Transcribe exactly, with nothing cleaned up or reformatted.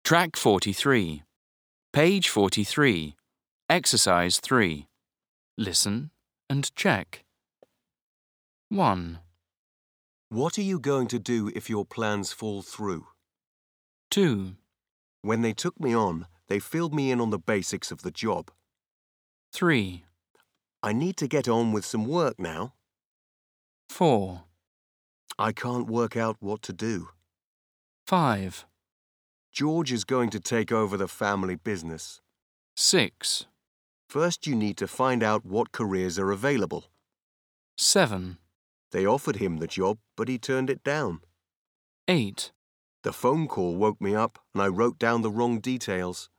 Track forty-three. Page forty-three. Exercise three. Listen and check. one, What are you going to do if your plans fall through? two, When they took me on, they filled me in on the basics of the job. three, I need to get on with some work now. four, I can't work out what to do. five, George is going to take over the family business. six, First, you need to find out what careers are available. seven, They offered him the job, but he turned it down. eight, The phone call woke me up and I wrote down the wrong details.